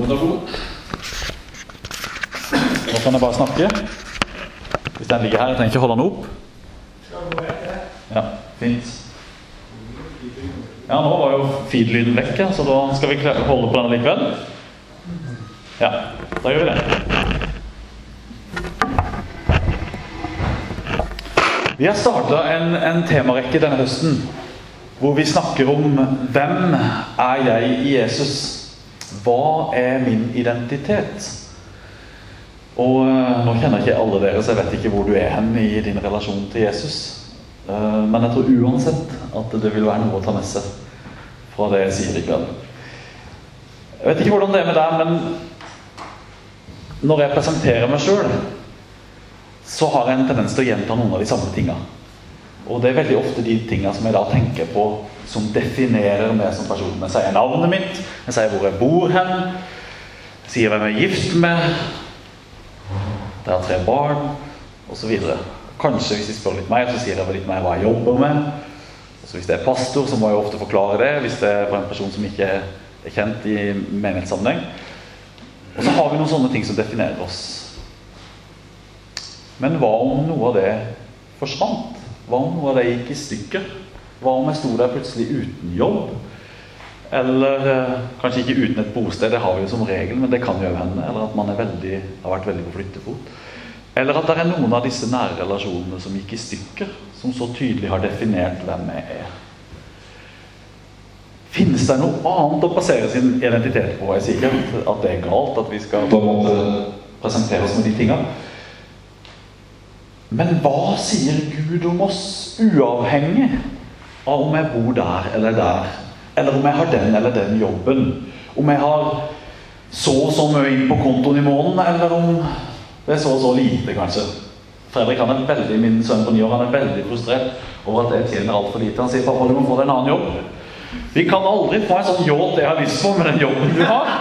Da kan jeg bare snakke. Hvis den ligger her, jeg trenger ikke holde den opp. Ja, fint. Ja, nå var jo feed-lyden vekk, så da skal vi holde på den likevel. Ja, da gjør vi det. Vi har startet en temarekke denne høsten, hvor vi snakker om hvem er jeg i Jesus? Hva er min identitet? Og nå kjenner ikke alle dere, så jeg vet ikke hvor du er hen i din relasjon til Jesus. Men jeg tror uansett at det vil være noe å ta med seg fra det jeg sier i kveld. Jeg vet ikke hvordan det er med deg, men når jeg presenterer meg selv, så har jeg en tendens til å gjenta noen av de samme tingene. Og det er veldig ofte de tingene som jeg da tenker på, som definerer meg som person. Jeg sier navnet mitt, jeg sier hvor jeg bor hen, jeg sier hvem jeg er gift med, jeg har 3 barn, og så videre. Kanskje hvis de spør litt mer, så sier jeg litt mer hva jeg jobber med. Så hvis det er pastor, så må jeg ofte forklare det, hvis det er en person som ikke er kjent i menighetssammenheng. Og så har vi noen sånne ting som definerer oss. Men hva om noe av det forsvant? Hva om noe av det gikk i stykker? Hva om jeg stod der plutselig uten jobb? Eller kanskje ikke uten et bosted, det har vi jo som regel, men det kan jo hende. Eller at man har vært veldig på flyttefot. Eller at det er noen av disse nære relasjonene som gikk i stykker, som så tydelig har definert hvem jeg er. Finnes det noe annet å basere sin identitet på? Jeg sier ikke at det er galt, at vi skal på en måte presentere oss med de tingene. Men hva sier Gud om oss, uavhengig av om jeg bor der eller der? Eller om jeg har den eller den jobben? Om jeg har så og så mye inn på kontoen i måneden, eller om det er så og så lite, kanskje. Fredrik, min sønn på 9 år, han er veldig frustrert over at jeg tjener alt for lite. Han sier, pappa, du må få deg en annen jobb. Vi kan aldri få en sånn jobb jeg har lyst på med den jobben du har.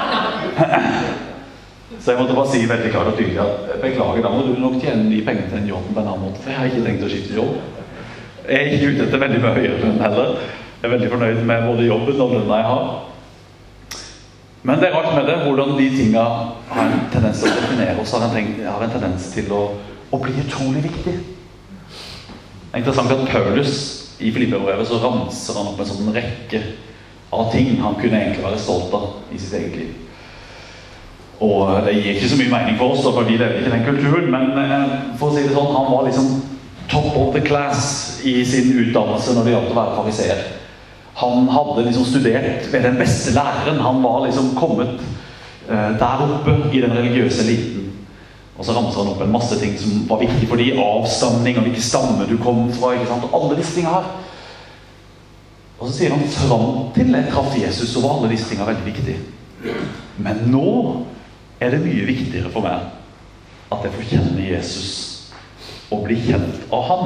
Så jeg måtte bare si veldig klart og tydelig at beklager, da må du nok tjene de pengene til en jobb på en annen måte, for jeg har ikke tenkt å skifte jobb. Jeg er ikke ute etter veldig mye høyere lønn heller. Jeg er veldig fornøyd med både jobben og lønna jeg har. Men det er rart med det, hvordan de tingene har en tendens til å definere oss, har en tendens til å bli utrolig viktig. Det er interessant at Paulus i Filipperbrevet så ramser han opp en sånn rekke av ting han kunne egentlig være stolt av i sitt eget liv. Og det gir ikke så mye mening for oss, for vi lever ikke den kulturen, men for å si det sånn, han var liksom top of the class i sin utdannelse når det gjaldt å være fariseer. Han hadde liksom studert ved den beste læreren, han var liksom kommet der oppe i den religiøse eliten. Og så ramser han opp en masse ting som var viktig for de, avstamning og hvilke stamme du kom fra, ikke sant? Og alle disse tingene her. Og så sier han, fram til jeg traff Jesus, så var alle disse tingene veldig viktige. Men nå er det mye viktigere for meg at jeg får kjenne Jesus og bli kjent av han.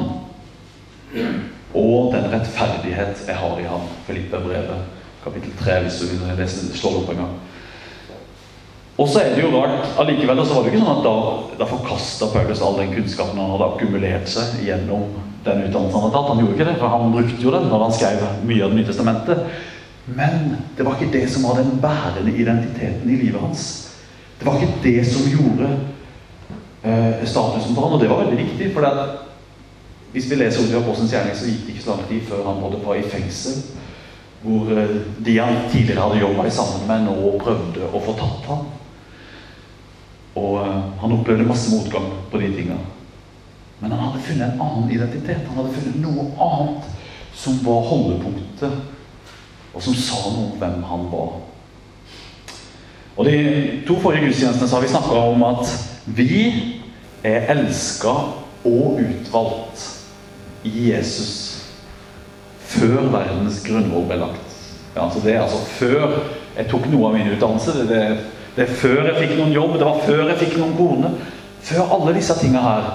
Og den rettferdighet jeg har i han. Filipperbrevet, kapittel 3, hvis du vil lese, slå det opp en gang. Og så er det jo rart, allikevel, så var det ikke sånn at da forkastet Paulus all den kunnskapen han hadde akkumulert seg gjennom den utdannelsen han hadde tatt. Han gjorde ikke det, for han brukte jo den når han skrev mye av det nye testamentet. Men det var ikke det som var den bærende identiteten i livet hans. Det var ikke det som gjorde statusen for han, og det var veldig viktig, for hvis vi leser ordet i Apostelens gjerning, så gikk det ikke så lang tid før han både var i fengsel, hvor de han tidligere hadde jobbet sammen med nå prøvde å få tatt ham. Og han opplevde masse motgang på de tingene. Men han hadde funnet en annen identitet. Han hadde funnet noe annet som var holdepunktet, og som sa noe om hvem han var. Og de 2 forrige gudstjenestene så har vi snakket om at vi er elsket og utvalgt i Jesus før verdens grunnvoll ble lagt. Ja, altså det er altså før jeg tok noe av min utdannelse, det er før jeg fikk noen jobb, det var før jeg fikk noen kone, før alle disse tingene her,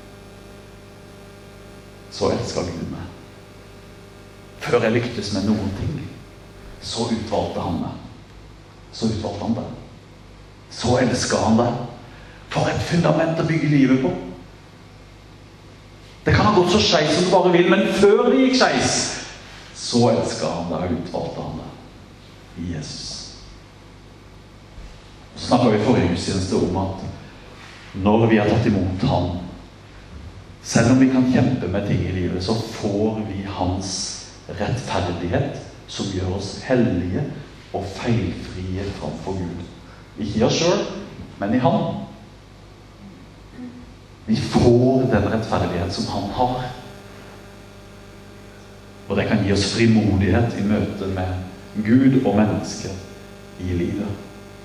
så elsket Gud meg. Før jeg lyktes med noen ting, så utvalgte han meg. Så utvalgte han deg. Så elsket han deg. For et fundament å bygge livet på. Det kan ha gått så skeis som du bare vil, men før det gikk skeis, så elsket han deg og utvalgte han deg i Jesus. Så snakket vi forrige gudstjeneste om at når vi har tatt imot ham, selv om vi kan kjempe med ting i livet, så får vi hans rettferdighet som gjør oss hellige og feilfrie framfor Gud. Ikke i oss selv, men i ham. Vi får den rettferdighet som han har. Og det kan gi oss frimodighet i møte med Gud og mennesker i livet.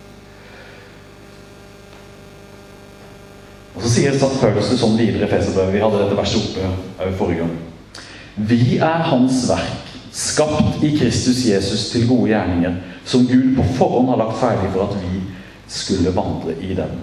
Og så sier Paulus det sånn videre i Efeserbrevet. Vi hadde dette verset oppe forrige gang. Vi hans verk, skapt i Kristus Jesus til gode gjerninger, som Gud på forhånd har lagt ferdig for at vi skulle vandre i dem.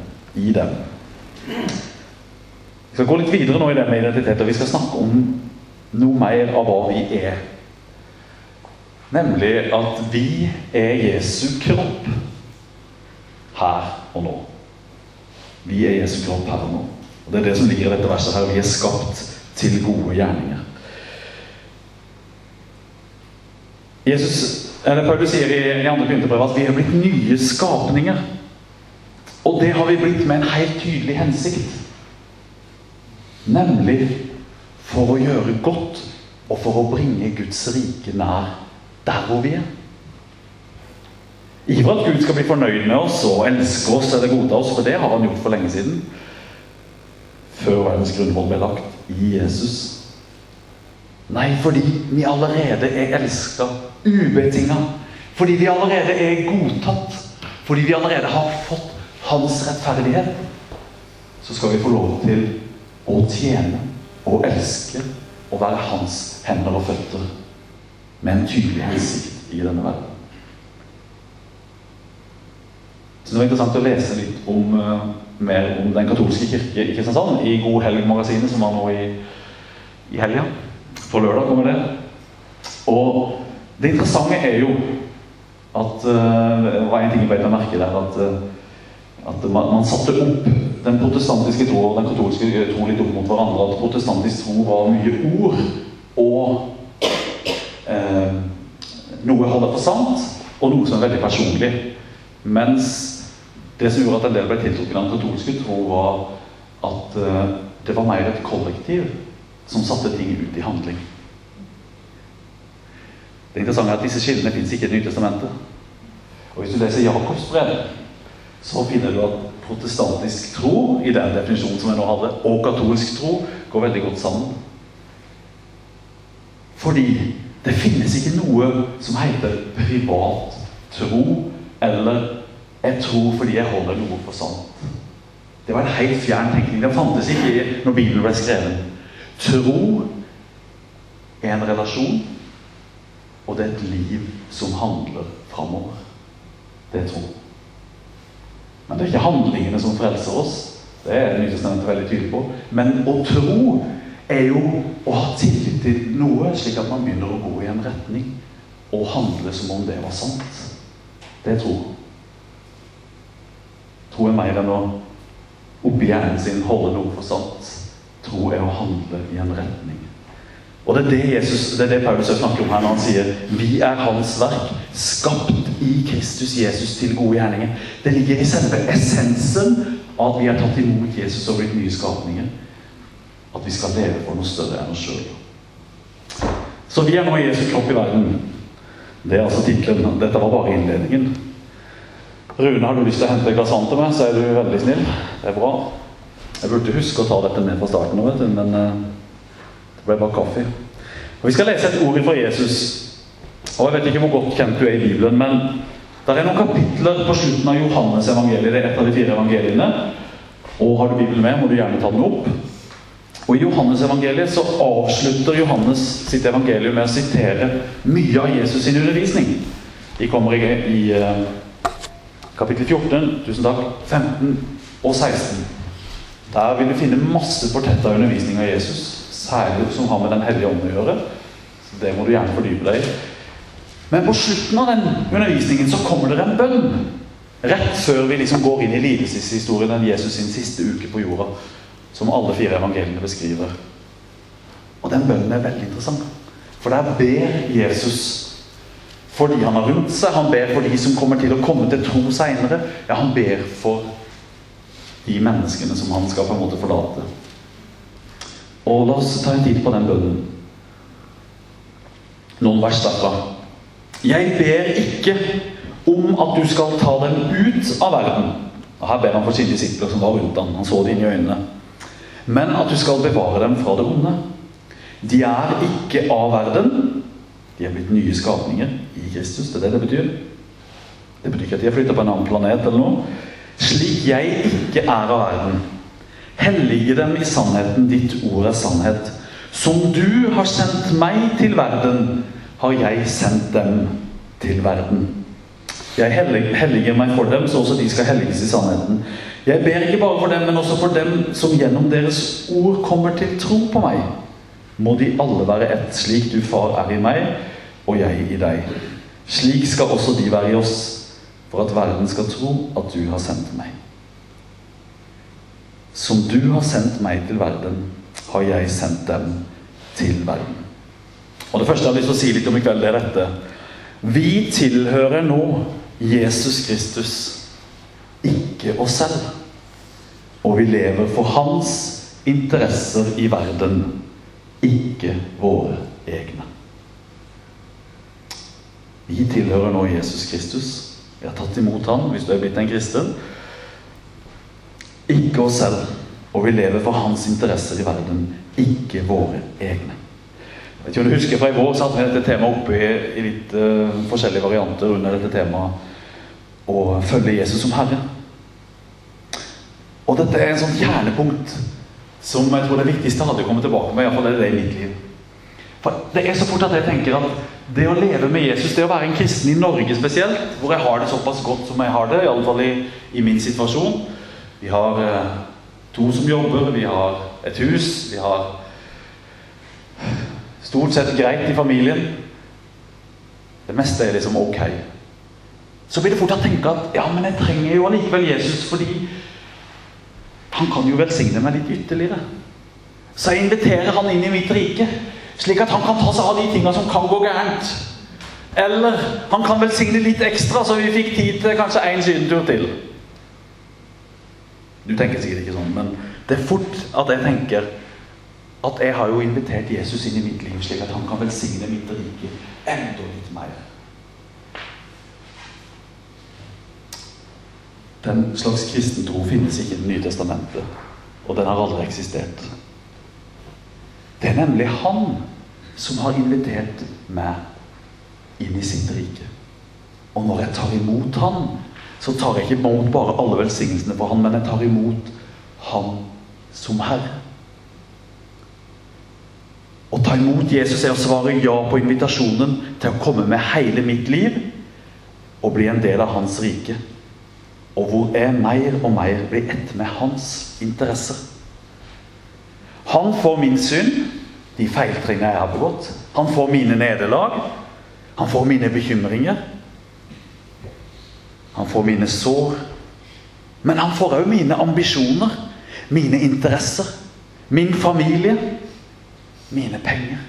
Vi skal gå litt videre nå i det med identitet, og vi skal snakke om noe mer av hva vi er. Nemlig at vi Jesu kropp her og nå. Vi Jesu kropp her og nå. Og det det som ligger i dette verset her. Vi skapt til gode gjerninger. Paulus sier i 2. Korinterbrev at vi har blitt nye skapninger. Og det har vi blitt med en helt tydelig hensikt. Nemlig for å gjøre godt og for å bringe Guds rike nær der hvor vi er. Ikke for at Gud skal bli fornøyd med oss og elske oss eller godta oss, for det har han gjort for lenge siden. Før verdens grunnvoll ble lagt i Jesus. Nei, fordi vi allerede elsket ubetinget. Fordi vi allerede godtatt. Fordi vi allerede har fått hans rettferdighet. Så skal vi få lov til å tjene og elske og være hans hender og føtter med en tydelig hensikt i denne verden. Så det var interessant å lese litt mer om den katolske kirke i Kristiansand i God Helg-magasinet som var nå i helgen. For lørdag kommer det. Og det interessante er jo at det var en ting jeg ble til å merke der, at man satte opp den protestantiske tro og den katolske tro litt opp mot hverandre, at protestantisk tro var mye ord og noe holder for sant og noe som er veldig personlig, mens det som gjorde at en del ble tiltrukket av den katolske tro var at det var mer et kollektiv som satte ting ut i handling. Det interessante er at disse skillene finnes ikke i Det nye testamentet. Og hvis du leser Jakobs brev, så finner du at protestantisk tro, i den definisjonen som jeg nå hadde, og katolsk tro går veldig godt sammen. Fordi det finnes ikke noe som heter privat tro, eller jeg tror fordi jeg holder noe for sant. Det var en helt fjern tenkning. Det fantes ikke når Bibelen ble skrevet. Tro er en relasjon, og det er et liv som handler fremover. Det er tro. Men det er ikke handlingene som frelser oss. Det er Det nye testamentet veldig tydelig på. Men å tro er jo å ha tillit til noe, slik at man begynner å gå i en retning og handle som om det var sant. Det er tro. Tro er mer enn å oppi hjernen sin holde noe for sant. Tro er å handle i en retning. Og det er det Paulus snakker om her når han sier vi hans verk, skapt i Kristus Jesus til gode gjerninger. Det ligger i selve essensen av at vi har tatt imot Jesus og blitt nye skapninger. At vi skal leve for noe større enn oss selv. Så vi nå Jesu kropp i verden. Det er altså titlen. Dette var bare innledningen. Rune, har du lyst til å hente et glass vann til meg, så er du veldig snill. Det er bra. Jeg burde huske å ta dette med fra starten nå, vet du, men det ble bare kaffe. Og vi skal lese et ord fra Jesus. Og jeg vet ikke hvor godt kjent du er i Bibelen, men det er noen kapitler på slutten av Johannes evangeliet. Det er et av de 4 evangeliene. Og har du Bibelen med, må du gjerne ta den opp. Og i Johannes evangeliet så avslutter Johannes sitt evangelium med å sitere mye av Jesus sin undervisning. De kommer i kapittel 14, tusen takk, 15 og 16. Der vil du finne masse portretter av undervisning av Jesus, særlig som har med den hellige ånd å gjøre. Så det må du gjerne fordype deg i. Men på slutten av den undervisningen så kommer det en bønn. Rett før vi liksom går inn i lidelseshistorien av Jesus sin siste uke på jorda, som alle 4 evangeliene beskriver. Og den bønnen er veldig interessant. For der ber Jesus for de han har rundt seg, han ber for de som kommer til å komme til tro senere. Ja, han ber for de menneskene som han skal på en måte forlate. Og la oss ta en tid på den bønnen. Noen vers derfra. Jeg ber ikke om at du skal ta dem ut av verden. Og her ber han for sine disipler som var rundt han. Han så det inn i øynene. Men at du skal bevare dem fra det onde. De er ikke av verden. De er blitt nye skapninger i Kristus. Det er det det betyr. Det betyr ikke at de har flyttet på en annen planet eller noe. Slik jeg ikke er av verden. Hellige dem i sannheten, ditt ord er sannhet. Som du har sendt meg til verden, har jeg sendt dem til verden. Jeg helliger meg for dem, så også de skal helliges i sannheten. Jeg ber ikke bare for dem, men også for dem som gjennom deres ord kommer til tro på meg. Må de alle være ett, slik du, far, er i meg, og jeg i deg. Slik skal også de være i oss, for at verden skal tro at du har sendt meg. Som du har sendt meg til verden, har jeg sendt dem til verden. Og det første jeg har lyst til å si litt om i kveld er dette. Vi tilhører nå Jesus Kristus, ikke oss selv. Og vi lever for hans interesser i verden, ikke våre egne. Vi tilhører nå Jesus Kristus. Vi har tatt imot han, hvis du er blitt en kristen. Ikke oss selv, og vi lever for hans interesser i verden, ikke våre egne. Jeg vet ikke om du husker fra i vår, så hadde vi dette temaet oppe i litt forskjellige varianter under dette temaet, å følge Jesus som Herre. Og dette er en sånn kjernepunkt som jeg tror det er viktigste hadde kommet tilbake med, i hvert fall er det i mitt liv. For det er så fort at jeg tenker at det å leve med Jesus, det å være en kristen i Norge spesielt, hvor jeg har det såpass godt som jeg har det, i alle fall i min situasjon. Vi har 2 som jobber, vi har et hus, vi har stort sett greit i familien. Det meste er liksom ok. Så blir det fort å tenke at, ja, men jeg trenger jo allikevel Jesus, fordi han kan jo velsigne meg litt ytterligere. Så jeg inviterer han inn i mitt rike, slik at han kan ta seg av de tingene som kan gå gærent. Eller han kan velsigne litt ekstra, så vi fikk tid til kanskje en sydentur til. Du tenker sikkert ikke sånn, men det er fort at jeg tenker at jeg har jo invitert Jesus inn i mitt liv, slik at han kan velsigne mitt rike enda litt mer. Den slags kristen tro finnes ikke i Det nye testamentet, og den har aldri eksistert. Det er nemlig han som har invitert meg inn i sitt rike. Og når jeg tar imot han, så tar jeg ikke imot bare alle velsignelsene for han, men jeg tar imot han som Herre. Å ta imot Jesus er å svare ja på invitasjonen til å komme med hele mitt liv og bli en del av hans rike. Og hvor jeg mer og mer blir ett med hans interesser. Han får min synd, de feiltringene jeg har begått. Han får mine nederlag. Han får mine bekymringer. Han får mine sår. Men han får også mine ambisjoner, mine interesser, min familie, mine penger.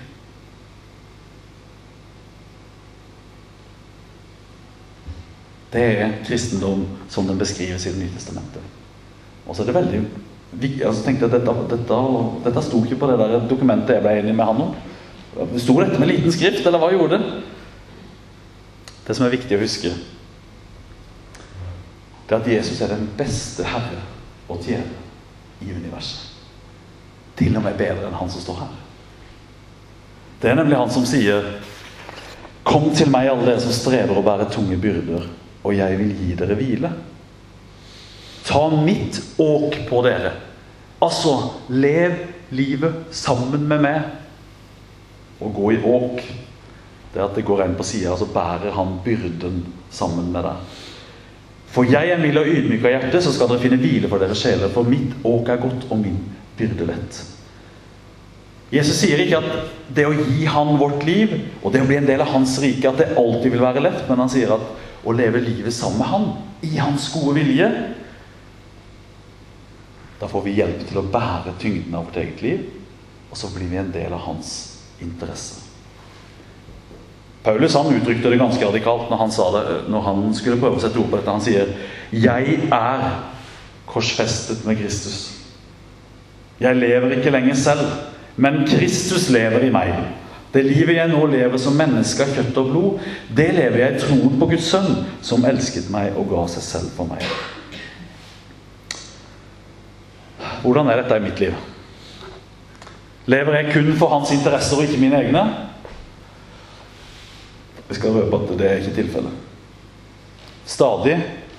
Det er kristendom som den beskrives i Det nye testamentet. Og så er det veldig viktig. Altså tenkte jeg at dette sto ikke på det der dokumentet jeg ble enig med han om. Sto dette med liten skrift, eller hva gjorde det? Det som er viktig å huske, det er at Jesus er den beste Herre å tjene i universet. Til og med bedre enn han som står her. Det er nemlig han som sier: Kom til meg alle dere som strever å bære tunge byrder, og jeg vil gi dere hvile. Ta mitt åk på dere. Altså, lev livet sammen med meg. Og gå i åk. Det er at det går en på siden, så bærer han byrden sammen med deg. For jeg er mild og ydmyk av hjerte, så skal dere finne hvile for deres sjeler, for mitt åk er godt og min byrde lett. Jesus sier ikke at det å gi han vårt liv, og det å bli en del av hans rike, at det alltid vil være lett, men han sier at å leve livet sammen med han, i hans gode vilje, da får vi hjelp til å bære tyngden av vårt eget liv, og så blir vi en del av hans interesse. Paulus han uttrykte det ganske radikalt når han sa det, når han skulle prøve å sette ord på dette. Han sier, jeg korsfestet med Kristus. Jeg lever ikke lenger selv, men Kristus lever i meg. Det livet jeg nå lever som menneske av kjøtt og blod, det lever jeg i troen på Guds sønn, som elsket meg og ga seg selv for meg. Hvordan dette i mitt liv? Lever jeg kun for hans interesser og ikke mine egne? Jeg skal røpe at det ikke tilfellet. Stadig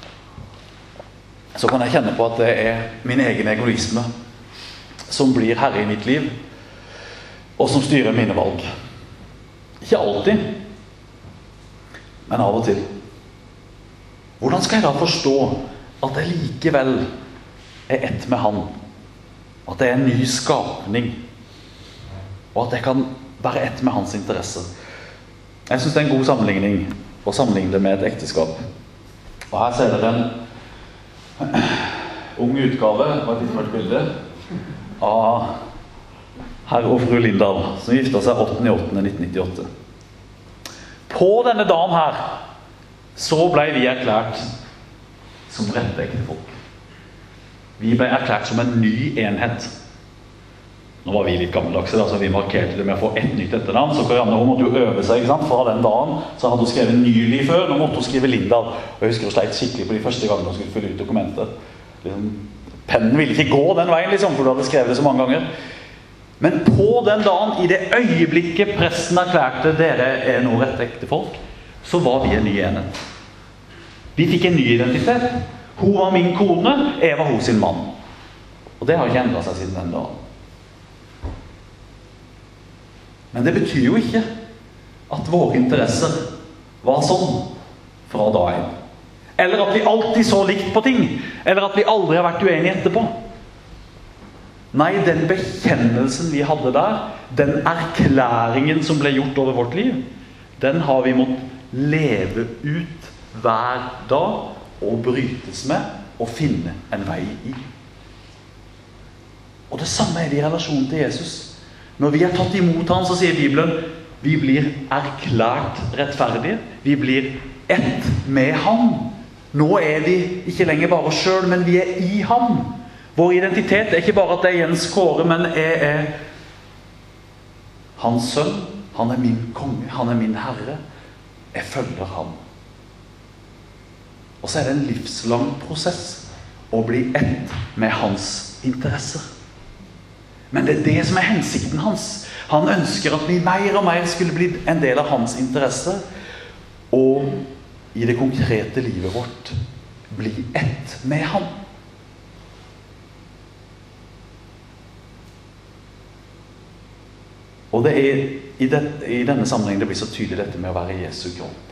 så kan jeg kjenne på at det min egen egoisme som blir herre i mitt liv, og som styrer mine valg. Ikke alltid, men av og til. Hvordan skal jeg da forstå at jeg likevel ett med han? At det en ny skapning? Og at jeg kan være ett med hans interesser? Jeg synes det en god sammenligning å sammenligne det med et ekteskap. Og her ser dere en ung utgave av et litt mørkt bilde av herr og fru Lindahl, som giftet seg 8.8.1998. På denne dagen her, så ble vi erklært som rette ektefolk. Vi ble erklært som en ny enhet. Nå var vi litt gammeldagse, så vi markerte det med å få ett nytt etternavn. Så Karianne, hun måtte jo øve seg, ikke sant? Fra den dagen så hadde hun skrevet Nylig før, nå måtte hun skrive Lindahl. Og jeg husker hun sleit skikkelig på de første gangene hun skulle fylle ut dokumentet. Pennen ville ikke gå den veien, liksom, for du hadde skrevet det så mange ganger. Men på den dagen, i det øyeblikket presten erklærte dere nå rette ektefolk, så var vi en ny enhet. Vi fikk en ny identitet. Hun var min kone, jeg var hos sin mann. Og det har ikke endret seg siden den dagen. Men det betyr jo ikke at våre interesser var sånn fra dagen. Eller at vi alltid så likt på ting. Eller at vi aldri har vært uenige etterpå. Nei, den bekjennelsen vi hadde der, den erklæringen som ble gjort over vårt liv, den har vi måttet leve ut hver dag og brytes med og finne en vei i. Og det samme det i relasjon til Jesus. Når vi tatt imot han, så sier Bibelen, vi blir erklært rettferdige, vi blir ett med han. Nå vi ikke lenger bare oss selv, men vi i han. Vår identitet ikke bare at det Jens Kåre, men jeg hans sønn. Han min konge, han min herre. Jeg følger han. Og så det en livslang prosess å bli ett med hans interesser. Men det det som hensikten hans. Han ønsker at vi mer og mer skulle bli en del av hans interesse, og i det konkrete livet vårt bli ett med ham. Og det i denne sammenhengen det blir så tydelig dette med å være Jesu kropp.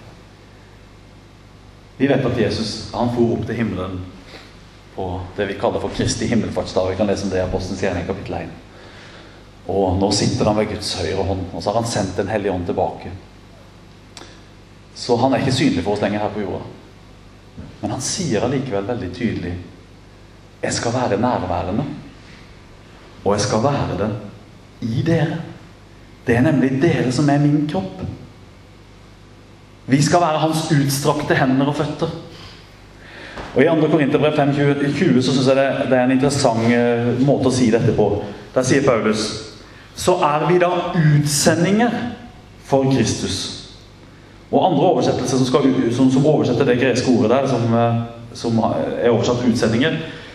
Vi vet at Jesus, han for opp til himmelen på det vi kaller for Kristi himmelfartsdag. Vi kan lese om det i Apostelens gjerning kapittel 1. Og nå sitter han ved Guds høyre hånd, og så har han sendt den hellige ånd tilbake. Så han ikke synlig for oss lenger her på jorda. Men han sier allikevel veldig tydelig, jeg skal være nærværende, og jeg skal være det i dere. Det nemlig dere som min kropp. Vi skal være hans utstrakte hender og føtter. Og i 2. Korinterbrev 5:20 så synes jeg det en interessant måte å si dette på. Der sier Paulus, så vi da utsendinger for Kristus. Og andre oversettelser som oversetter det greske ordet der, som oversatt utsendinger,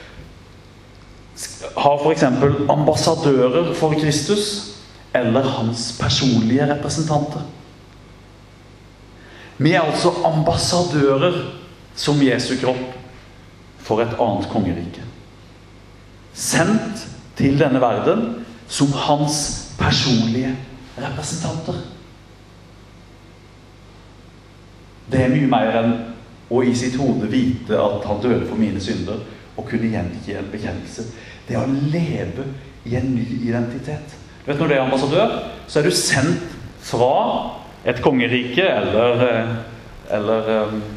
har for eksempel ambassadører for Kristus, eller hans personlige representanter. Vi altså ambassadører som Jesu kropp for et annet kongerike. Sendt til denne verden som hans personlige representanter. Det mye mer enn å i sitt hode vite at han døde for mine synder og kunne gjengi en bekjennelse. Det å leve i en ny identitet. Du vet, når du ambassadør, så du sendt fra et kongerike, eller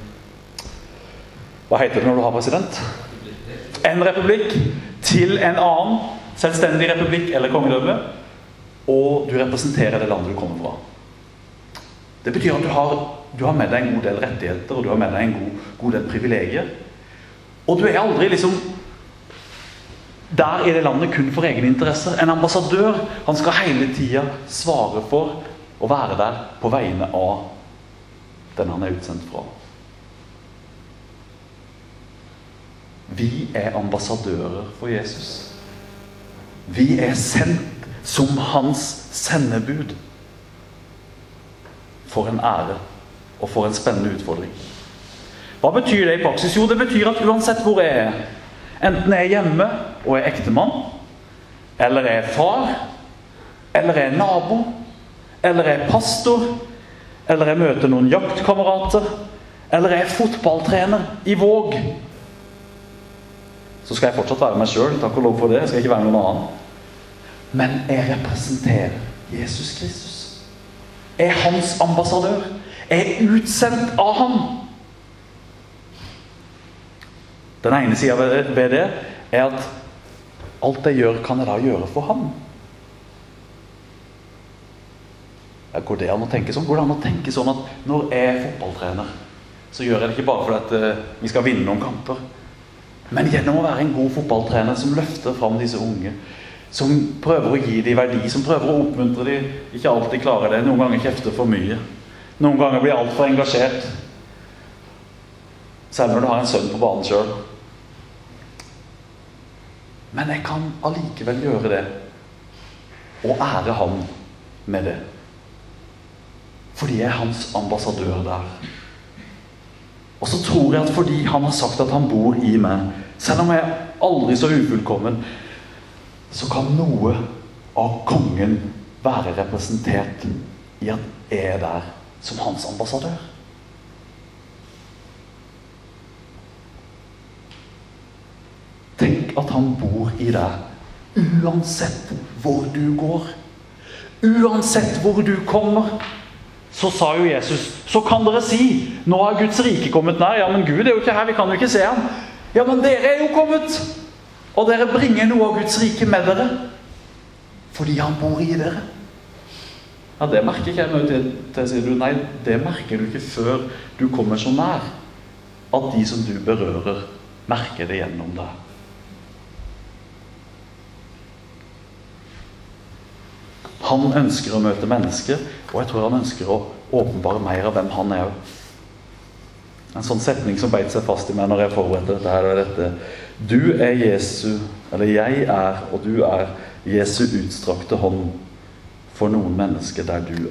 hva heter det når du har president? En republikk til en annen selvstendig republikk eller kongedømme, og du representerer det landet du kommer fra. Det betyr at du har med deg en god del rettigheter, og du har med deg en god del privilegier. Og du aldri liksom der i det landet kun for egne interesser. En ambassadør, han skal hele tiden svare for å være der på vegne av den han utsendt fra. Vi ambassadører for Jesus. Vi sendt som hans sendebud. For en ære, og for en spennende utfordring. Hva betyr det i praksis? Jo, det betyr at uansett hvor jeg enten jeg hjemme og ektemann, eller jeg far, eller jeg nabo, eller jeg pastor, eller jeg møter noen jaktkamerater, eller jeg fotballtrener i Våg, så skal jeg fortsatt være meg selv, takk og lov for det, jeg skal ikke være noen annen. Men jeg representerer Jesus Kristus. Jeg hans ambassadør. Jeg utsendt av ham. Den ene siden ved det at alt jeg gjør, kan jeg da gjøre for ham. Går det an å tenke sånn? Går det an å tenke sånn at når jeg er fotballtrener, så gjør jeg det ikke bare fordi at vi skal vinne noen kamper, men gjennom å være en god fotballtrener som løfter fram disse unge, som prøver å gi dem verdi, som prøver å oppmuntre dem, ikke alltid klarer det, noen ganger kjefter for mye, noen ganger blir alt for engasjert, selv når du har en sønn på banen selv. Men jeg kan allikevel gjøre det, og ære ham med det. Fordi jeg hans ambassadør der. Og så tror jeg at fordi han har sagt at han bor i meg, selv om jeg aldri så ufullkommen, så kan noe av kongen være representert i at jeg der som hans ambassadør. Tenk at han bor i deg, uansett hvor du går, uansett hvor du kommer. Så sa jo Jesus, så kan dere si, nå har Guds rike kommet nær. Ja, men Gud jo ikke her, vi kan jo ikke se ham. Ja, men dere jo kommet, og dere bringer noe av Guds rike med dere, fordi han bor i dere. Ja, det merker ikke jeg nå til, sier du. Nei, det merker du ikke før du kommer så nær, at de som du berører, merker det gjennom deg. Han ønsker å møte mennesker, og jeg tror han ønsker å åpenbare mer av hvem han En sånn setning som beit seg fast i meg når jeg forberedte dette her, er dette: du Jesu, eller jeg og du Jesu utstrakte hånd for noen mennesker der du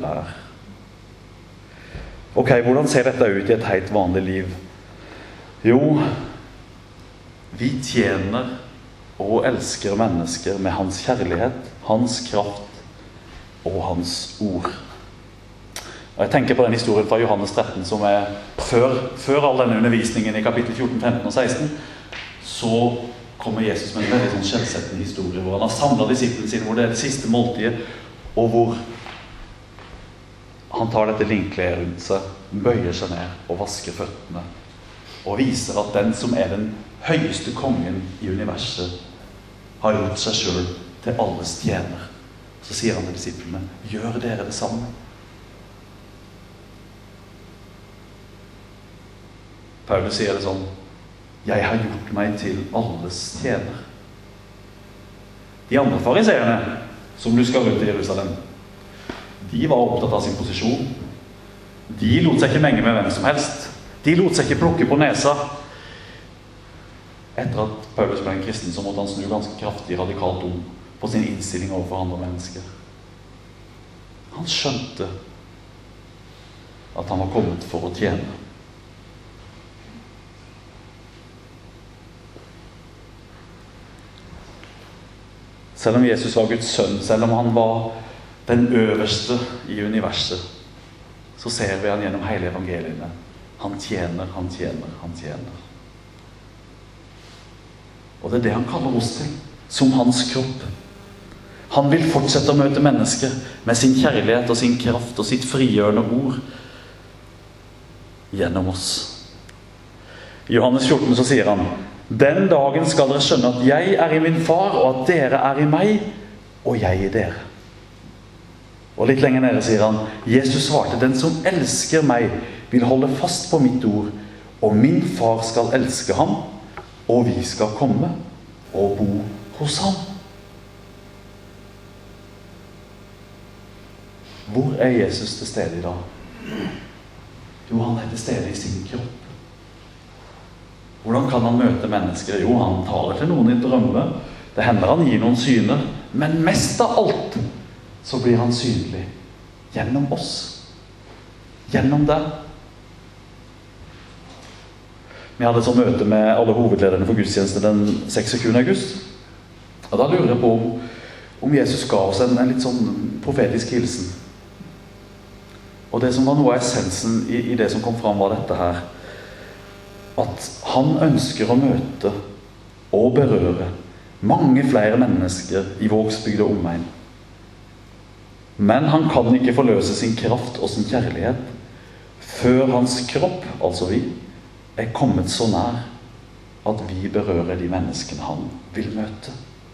Ok, hvordan ser dette ut i et helt vanlig liv? Jo, vi tjener og elsker mennesker med hans kjærlighet, hans kraft og hans ord. Og jeg tenker på den historien fra Johannes 13 som før all denne undervisningen i kapittel 14, 15 og 16, så kommer Jesus med en veldig sånn skjellsettende historie hvor han har samlet disiplene sine, hvor det det siste måltidet, og hvor han tar dette linkleet rundt seg, bøyer seg ned og vasker føttene, og viser at den som den høyeste kongen i universet har gjort seg selv til alles tjener. Så sier han til disiplene, gjør dere det samme. Paulus sier det sånn, jeg har gjort meg til alles tjener. De andre fariseerne, som luska rundt i Jerusalem, de var opptatt av sin posisjon. De lot seg ikke menge med hvem som helst. De lot seg ikke plukke på nesa. Etter at Paulus ble en kristen, så måtte han snu ganske kraftig radikalt om på sin innstilling overfor andre mennesker. Han skjønte at han var kommet for å tjene. Selv om Jesus var Guds sønn, selv om han var den øverste i universet, så ser vi han gjennom hele evangeliene. Han tjener, han tjener, han tjener. Og det er det han kaller oss til, som hans kropp. Han vil fortsette å møte mennesker med sin kjærlighet og sin kraft og sitt frigjørende ord gjennom oss. I Johannes 14 så sier han, den dagen skal dere skjønne at jeg i min far, og at dere i meg, og jeg i dere. Og litt lenger nede sier han, Jesus svarte, den som elsker meg vil holde fast på mitt ord, og min far skal elske ham, og vi skal komme og bo hos ham. Hvor er Jesus til stede i dag? Jo, han er til stede i sin kropp. Hvordan kan han møte mennesker? Jo, han taler til noen i drømme. Det hender han gir noen syner. Men mest av alt så blir han synlig gjennom oss. Gjennom det. Vi hadde et sånt møte med alle hovedlederne for gudstjeneste den 26. august. Og da lurer jeg på om Jesus ga oss en litt sånn profetisk hilsen. Og det som var noe av essensen i det som kom fram var dette her. At han ønsker å møte og berøre mange flere mennesker i Vågsbygd og omegn. Men han kan ikke forløse sin kraft og sin kjærlighet før hans kropp, altså vi, er kommet så nær at vi berører de menneskene han vil møte.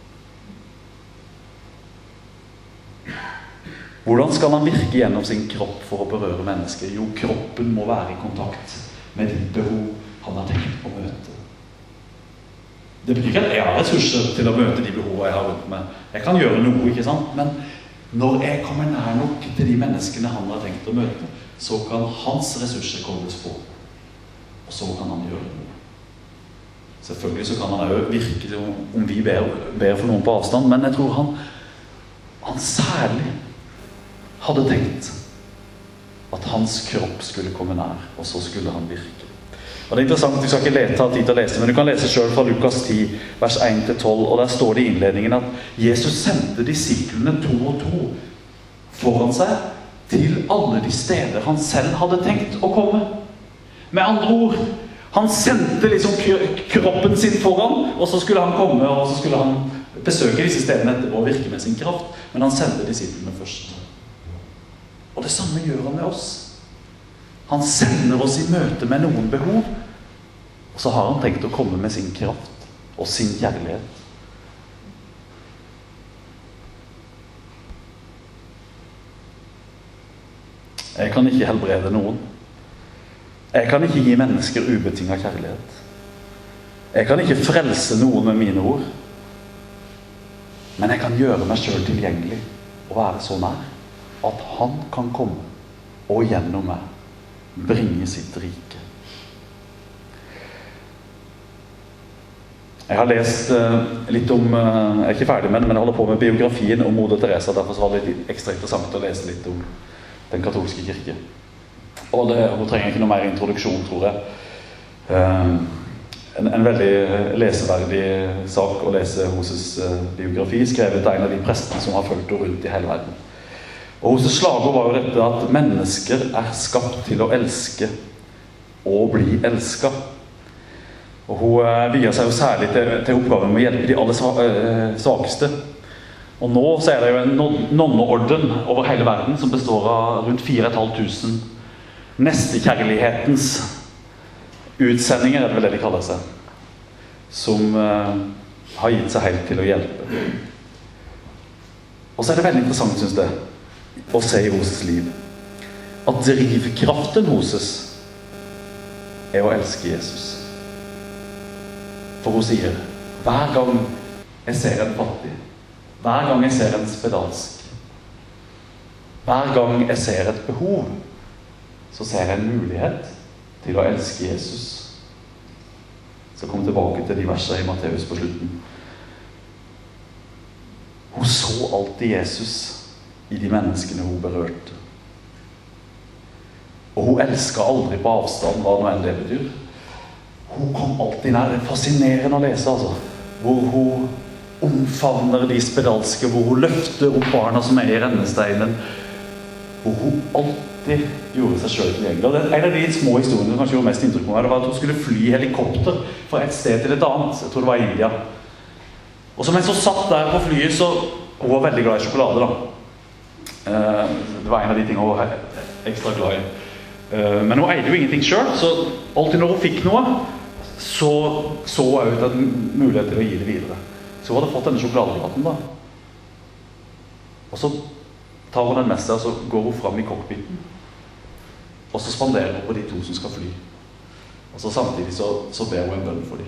Hvordan skal han virke gjennom sin kropp for å berøre mennesker? Jo, kroppen må være i kontakt med de behov han har tenkt å møte. Det betyr ikke at jeg har ressurser til å møte de behovene jeg har rundt meg. Jeg kan gjøre noe, ikke sant? Men når jeg kommer nær nok til de menneskene han har tenkt å møte, så kan hans ressurser kobles på. Og så kan han gjøre noe. Selvfølgelig så kan han jo virke om vi ber for noen på avstand, men jeg tror han særlig hadde tenkt at hans kropp skulle komme nær, og så skulle han virke. Og det er interessant, du skal ikke ta tid til å lese, men du kan lese selv fra Lukas 10, vers 1-12, og der står det i innledningen at Jesus sendte disiplene 2 og 2 foran seg til alle de steder han selv hadde tenkt å komme. Med andre ord, han sendte liksom kroppen sin foran, og så skulle han komme, og så skulle han besøke disse stedene etterpå og virke med sin kraft, men han sendte disiplene først. Og det samme gjør han med oss. Han sender oss i møte med noen behov, og så har han tenkt å komme med sin kraft og sin kjærlighet. Jeg kan ikke helbrede noen. Jeg kan ikke gi mennesker ubetinget kjærlighet. Jeg kan ikke frelse noen med mine ord. Men jeg kan gjøre meg selv tilgjengelig og være så nær at han kan komme og gjennom meg bringe sitt rike. Jeg har lest litt om, jeg er ikke ferdig med den, men jeg holder på med biografien om Moder Teresa, derfor var det litt ekstra interessant å lese litt om den katolske kirke. Og hun trenger ikke noe mer introduksjon, tror jeg. En veldig leseverdig sak å lese hennes biografi, skrevet av en av de prestene som har fulgt henne rundt i hele verden. Og hennes slagord var jo dette at mennesker er skapt til å elske og bli elsket. Og hun vier seg jo særlig til oppgaven med å hjelpe de aller svakeste. Og nå så er det jo en nonneorden over hele verden som består av rundt 4.500 nestekjærlighetens utsendinger, er det vel det de kaller seg, som har gitt seg helt til å hjelpe. Og så er det veldig interessant, synes jeg, å se i hennes liv at drivkraften hennes er å elske Jesus. For hun sier, hver gang jeg ser en fattig, hver gang jeg ser en spedalsk, hver gang jeg ser et behov, så ser jeg en mulighet til å elske Jesus. Så kom tilbake til de versene i Matteus på slutten. Hun så alltid Jesus i de menneskene hun berørte. Og hun elsket aldri på avstand, hva nå enn det betyr. Hun kom alltid nær. Det er fascinerende å lese, altså. Hvor hun omfavner de spedalske, hvor hun løfter opp barna som er i rennesteinen. Hvor hun alltid gjorde seg selv tilgjengelig. Og det er en av de små historiene som kanskje gjorde mest inntrykk på meg, det var at hun skulle fly helikopter fra et sted til et annet. Jeg tror det var i India. Og som en så satt der på flyet, så hun var veldig glad i sjokolade, da. Det var en av de tingene hun var ekstra glad i. Men hun eide jo ingenting selv, så alltid når hun fikk noe, så hun ut en mulighet til å gi det videre. Så hun hadde fått denne sjokoladeplaten da. Og så tar hun den med seg, og så går hun frem i cockpiten. Og så spanderer hun på de 2 som skal fly. Og så samtidig så ber hun en bønn for dem.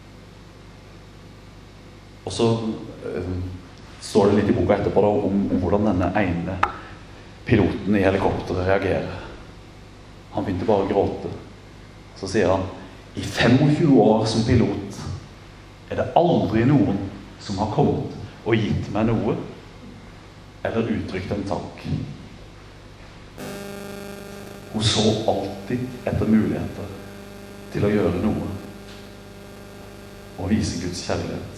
Og så står det litt i boka etterpå da, om hvordan denne ene piloten i helikopteret reagerer. Han begynte bare å gråte. Så sier han, i 25 år som pilot det aldri noen som har kommet og gitt meg noe, eller uttrykt en takk. Hun så alltid etter muligheter til å gjøre noe og vise Guds kjærlighet.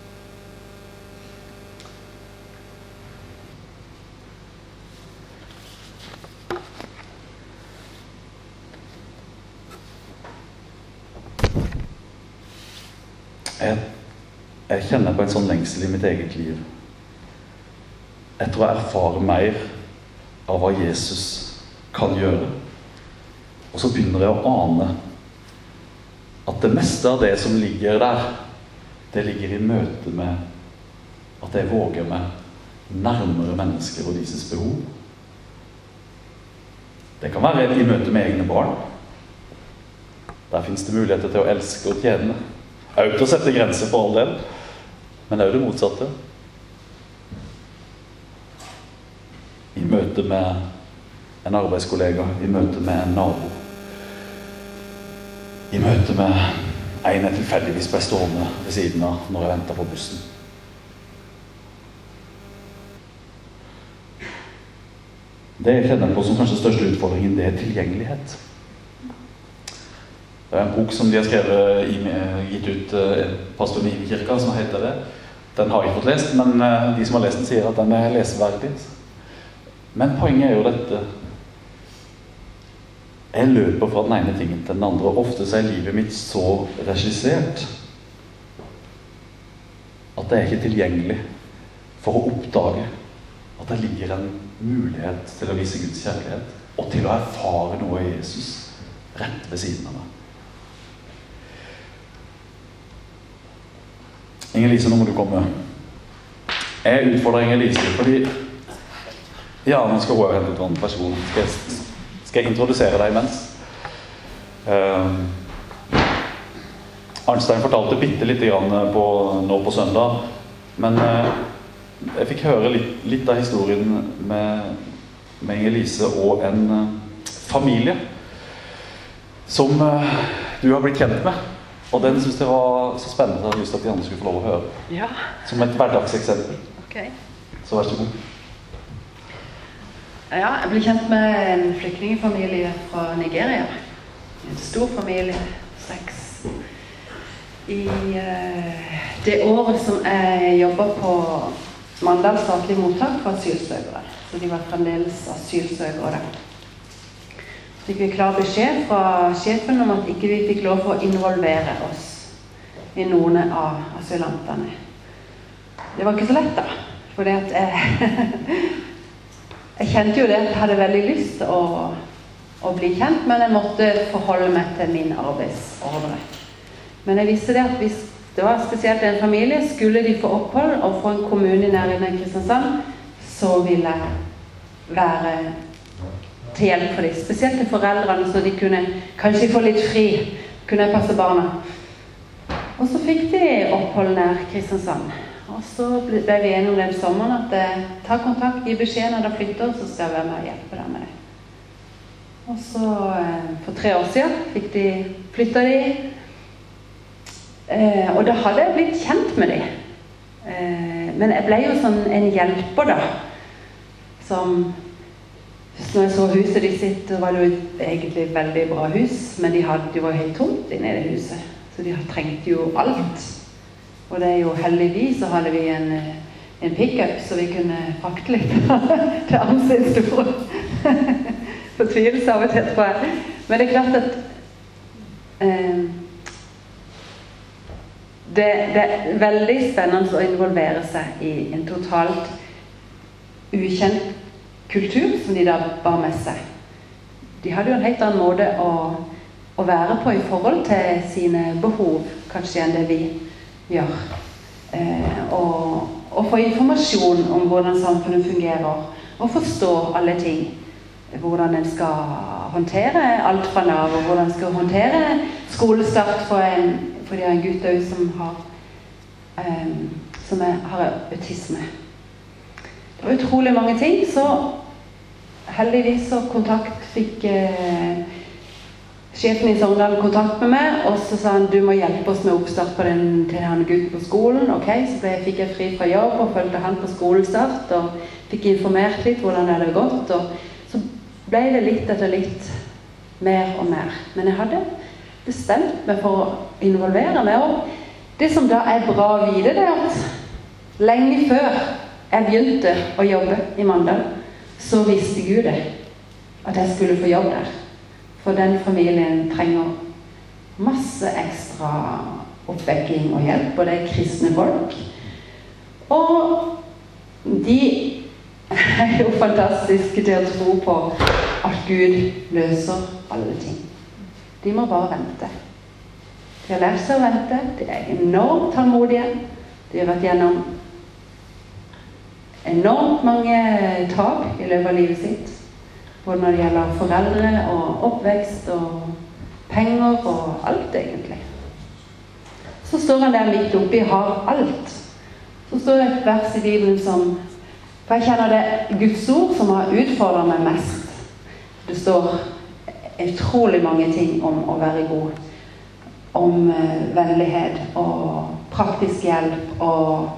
Jeg kjenner på en sånn lengsel i mitt eget liv. Jeg tror jeg erfarer mer av hva Jesus kan gjøre. Og så begynner jeg å ane at det meste av det som ligger der, det ligger i møte med at jeg våger meg nærmere mennesker og deres behov. Det kan være i møte med egne barn. Der finnes det muligheter til å elske og tjene. Til å sette grenser for all del, men det det motsatte. I møte med en arbeidskollega, i møte med en nabo, i møte med en jeg tilfeldigvis ble stående ved siden av når jeg ventet på bussen. Det jeg kjenner på som kanskje største utfordringen, det tilgjengelighet. Det en bok som de har skrevet, gitt ut Pastor Nivekirka, som heter det. Den har jeg ikke fått lest, men de som har lest den sier at den leseverdig. Men poenget jo dette. Jeg løper fra den ene tingen til den andre, og ofte så livet mitt så regissert at det ikke tilgjengelig for å oppdage at det ligger en mulighet til å vise Guds kjærlighet, og til å erfare noe av Jesus rett ved siden av meg. Inger-Lise, nå må du komme. Jeg utfordrer Inger-Lise fordi ja, nå skal hun hente ut vann. Vær så god. Skal jeg introdusere deg imens? Arnstein fortalte bitte litt nå på søndag, men jeg fikk høre litt av historien med Inger-Lise og en familie som du har blitt kjent med. Og den synes jeg var så spennende at jeg hadde lyst til at de andre skulle få lov å høre. Ja. Som et hverdagseksempel. Ok. Så vær så god. Ja, jeg ble kjent med en flyktningfamilie fra Nigeria. En stor familie, 6. I det året som jeg jobbet på Mandal statlig mottak for asylsøkere. Så de var fremdeles asylsøkere der. Fikk vi klar beskjed fra sjefen om at ikke vi fikk lov å involvere oss i noen av asylantene. Det var ikke så lett da, for jeg kjente jo det at jeg hadde veldig lyst til å bli kjent, men jeg måtte forholde meg til min arbeidsordre. Men jeg visste det at hvis det var spesielt en familie, skulle de få opphold og få en kommune i nærheten av Kristiansand, så ville jeg være til hjelp for dem, spesielt til foreldrene, så de kunne kanskje få litt fri, kunne passe barna. Og så fikk de opphold nær Kristiansand. Og så ble vi enige om den sommeren at ta kontakt, gi beskjed når de flytter, så skal jeg være med og hjelpe dem med det. Og så for 3 år siden flyttet de, og da hadde jeg blitt kjent med dem. Men jeg ble jo sånn en hjelper da, som når jeg så huset de sitt, var det jo egentlig et veldig bra hus, men de var helt tomt inne i det huset, så de trengte jo alt. Og det jo heldigvis så hadde vi en pick-up, så vi kunne frakte litt til Amsen store. Fortvilelse av og til, tror jeg. Men det klart at det veldig spennende å involvere seg i en totalt ukjent kultur som de da bar med seg. De hadde jo en helt annen måte å være på i forhold til sine behov, kanskje enn det vi gjør. Og få informasjon om hvordan samfunnet fungerer, og forstå alle ting. Hvordan en skal håndtere alt fra Nav, og hvordan en skal håndtere skolestart for de har en gutt også som har autisme. Det var utrolig mange ting, så heldigvis så fikk sjefen i Sogndal kontakt med meg, og så sa han, du må hjelpe oss med oppstart til han gutten på skolen. Ok, så fikk jeg fri fra jobb og følte han på skolestart, og fikk informert litt hvordan det hadde gått, og så ble det litt etter litt mer og mer. Men jeg hadde bestemt meg for å involvere meg, og det som da bra å vite, det at lenge før jeg begynte å jobbe i Mandal, så visste Gud det, at jeg skulle få jobb der. For den familien trenger masse ekstra oppvekking og hjelp, og det kristne folk. Og de jo fantastiske til å tro på at Gud løser alle ting. De må bare vente. De har lært seg å vente, de enormt tålmodige, de har vært gjennom enormt mange tap i løpet av livet sitt, både når det gjelder foreldre og oppvekst og penger og alt egentlig. Så står han der midt oppi, har alt. Så står det et vers i Bibelen som, for jeg kjenner det Guds ord som har utfordret meg mest. Det står utrolig mange ting om å være god, om vennlighet og praktisk hjelp og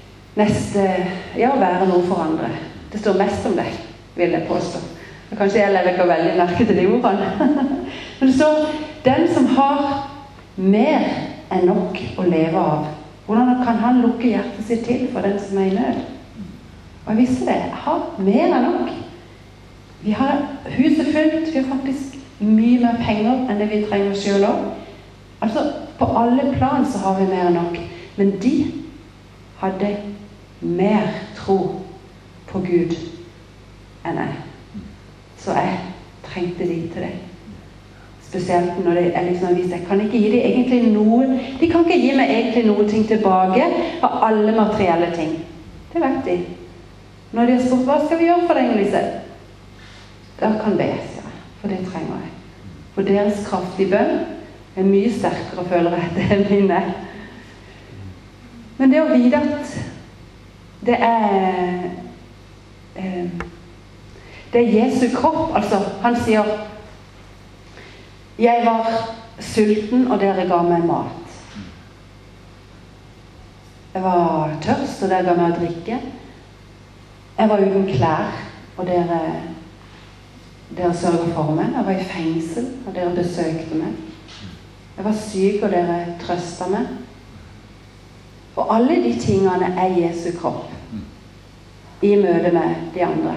å være noe for andre. Det står mest om det, vil jeg påstå. Og kanskje jeg legger veldig merke til de ordene. Men det står, den som har mer enn nok å leve av, hvordan kan han lukke hjertet sitt til for den som i nød? Og jeg visste det, jeg har mer enn nok. Vi har huset fullt, vi har faktisk mye mer penger enn det vi trenger selv også. Altså, på alle plan så har vi mer enn nok. Men de hadde mer tro på Gud enn jeg. Så jeg trengte de til det. Spesielt når det liksom vist, jeg kan ikke gi dem egentlig noen, de kan ikke gi meg egentlig noen ting tilbake av alle materielle ting. Det vet de. Når de har spurt, hva skal vi gjøre for deg, Lise? Da kan det, sier jeg, for det trenger jeg. For deres kraft i bønn mye sterkere, føler jeg, det enn mine. Men det å vite at det er Jesu kropp, altså han sier, jeg var sulten og dere ga meg mat. Jeg var tørst og dere ga meg å drikke. Jeg var uten klær og dere sørget for meg. Jeg var i fengsel og dere besøkte meg. Jeg var syk og dere trøstet meg. Og alle de tingene Jesu kropp i møte med de andre.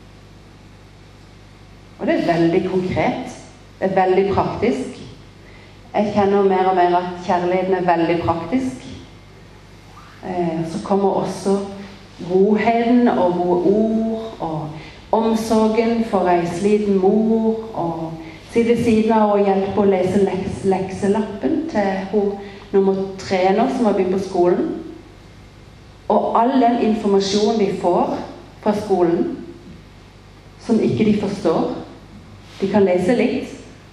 Og det veldig konkret. Det veldig praktisk. Jeg kjenner mer og mer at kjærligheten veldig praktisk. Så kommer også godheten og gode ord og omsorgen for en sliten mor og sitte siden av og hjelpe å lese lekselappen til hun nummer 3 nå som har begynt på skolen. Og all den informasjonen de får fra skolen som ikke de forstår. De kan lese litt.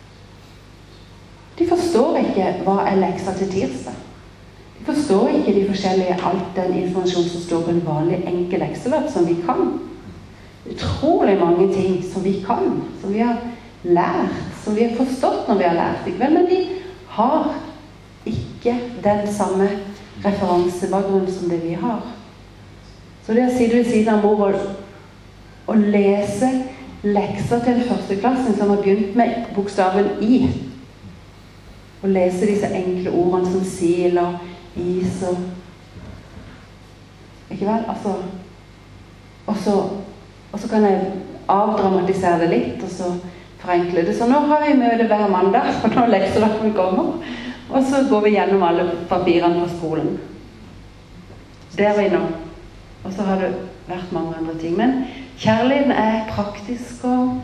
De forstår ikke hva leksa til tirsdag. De forstår ikke de forskjellige, alt den informasjonen som står på en vanlig enkel lekselapp som vi kan. Utrolig mange ting som vi kan, som vi har lært, som vi har forstått når vi har lært det. Men de har ikke den samme referansebakgrunnen som det vi har. Så det å sitte ved siden av mor og lese lekser til den første klassen som har begynt med bokstaven I, og lese disse enkle ordene som sil og is og ikke vel, altså og så kan jeg avdramatisere det litt og så forenkle det. Så nå har vi møte hver mandag, for nå lekselappen kommer, og så går vi gjennom alle papirene på skolen. Der vi nå. Og så har det vært mange andre ting. Men kjærligheten praktisk og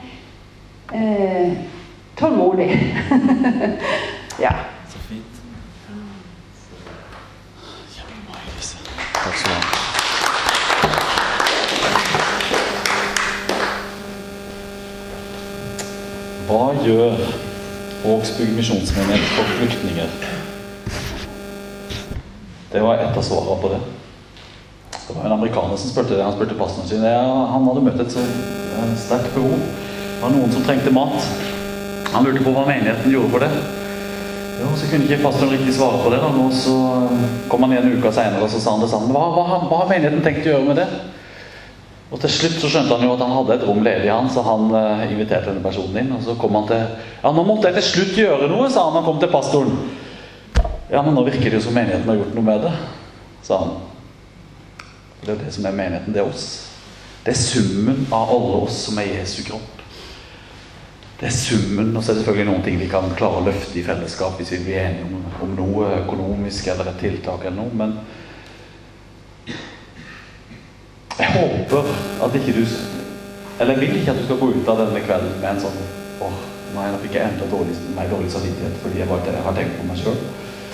tålmodig. Ja. Så fint. Kjempebra, Elise. Takk skal du ha. gjør Vågsbygd misjonsmenighet for flyktninger? Det var et av svarene på det. Det var en amerikaner som spurte det. Han spurte pastoren sin. Han hadde møtt et så sterkt behov. Det var noen som trengte mat. Han lurte på hva menigheten gjorde for det. Jo, så kunne ikke pastoren riktig svare på det. Da. Nå så kom han igjen en uke senere, og så sa han det samme. Hva har menigheten tenkt å gjøre med det? Og til slutt så skjønte han jo at han hadde et rom ledig han, så han inviterte denne personen inn. Og så kom han til, ja, nå måtte jeg til slutt gjøre noe, sa han kom til pastoren. Ja, men nå virker det jo som menigheten har gjort noe med det, sa han. Det er det som er menigheten, det er oss. Det er summen av alle oss som er Jesu kropp. Det er summen, og så er det selvfølgelig noen ting vi kan klare å løfte i fellesskap hvis vi blir enige om noe økonomisk eller et tiltak eller noe, men jeg håper at ikke du, eller jeg vil ikke at du skal gå ut av denne kvelden med en sånn, nei, nå fikk jeg enda dårlig samvittighet fordi jeg har tenkt på meg selv.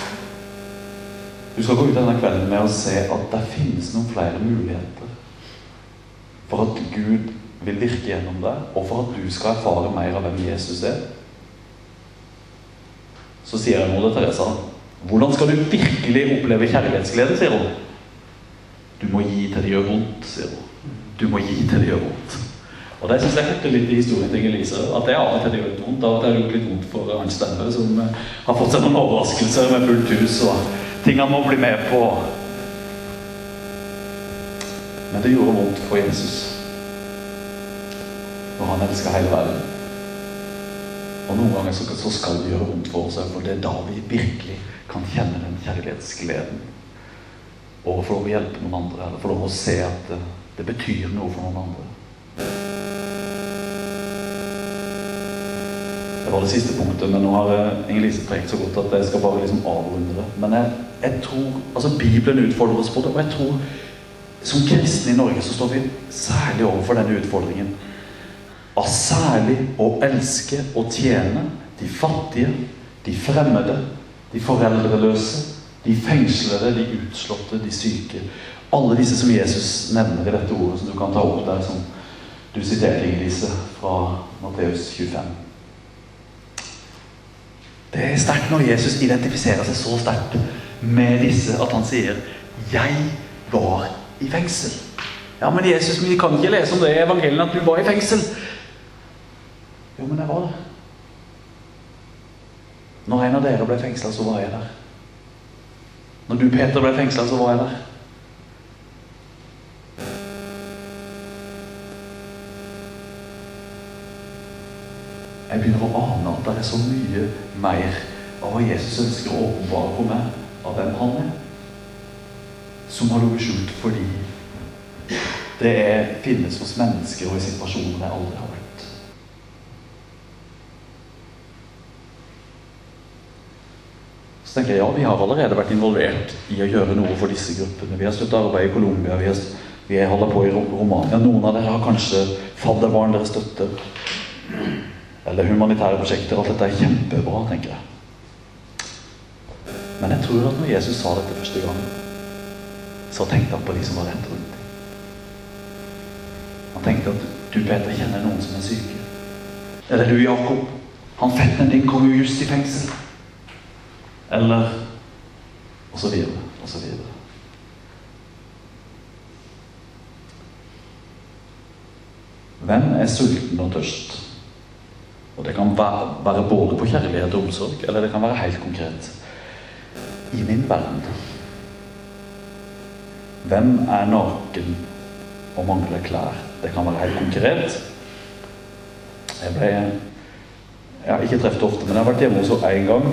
Du skal gå ut av denne kvelden med å se at det finnes noen flere muligheter for at Gud vil virke gjennom deg, og for at du skal erfare mer av hvem Jesus er. Så sier jeg Moder Teresa, hvordan skal du virkelig oppleve kjærlighetsglede, sier hun. Du må gi til det gjør vondt, sier hun. Du må gi til det gjør vondt. Og det synes jeg hører litt i historien til Elise, at det av og til det gjør vondt, av og til det gjør litt vondt for Arne Stemme, som har fått seg noen overraskelser med fullt hus, og ting han må bli med på. Men det gjorde vondt for Jesus. Og han elsker hele verden. Og noen ganger så skal det gjøre vondt for oss, for det er da vi virkelig kan kjenne den kjærlighetsgleden. Og få lov å hjelpe noen andre, eller få lov å se at det betyr noe for noen andre. Det var det siste punktet, men nå har Inger-Lise prekt så godt at jeg skal bare liksom avrunde det. Men jeg tror, altså Bibelen utfordrer oss på det, og jeg tror som kristne i Norge så står vi særlig overfor denne utfordringen av særlig å elske og tjene de fattige, de fremmede, de foreldreløse, de fengslede, de utslåtte, de syke. Alle disse som Jesus nevner i dette ordet, som du kan ta opp der, som du siterte, Inger-Lise, fra Matteus 25. Det er sterkt når Jesus identifiserer seg så sterkt med disse, at han sier, jeg var i fengsel. Ja, men Jesus, vi kan ikke lese om det i evangeliet at du var i fengsel. Jo, men jeg var det. Når en av dere ble fengslet, så var jeg der. Når du, Peter, ble fengslet, så var jeg der. Jeg begynner å ane at det er så mye mer av hva Jesus ønsker å åpenbare på meg, av hvem han er, som har ligget skjult fordi det finnes hos mennesker og i situasjoner jeg aldri har vært. Så tenker jeg, ja, vi har allerede vært involvert i å gjøre noe for disse gruppene. Vi har støttet arbeid i Colombia, vi holder på i Romania. Noen av dere har kanskje fadderbarn dere støtter, eller humanitære prosjekter. Alt dette er kjempebra, tenker jeg. Men jeg tror at når Jesus sa dette første gang, så tenkte han på de som var rett rundt. Han tenkte at du, Peter, kjenner noen som er syke. Eller du, Jakob, han fetteren din kom jo just i fengsel. Eller, og så videre, og så videre. Hvem er sulten og tørst? Og det kan være både på kjærlighet og omsorg, eller det kan være helt konkret. I min verden. Hvem er naken og mangler klær? Det kan være helt konkret. Jeg har ikke treffet ofte, men jeg har vært hjemme hos en gang.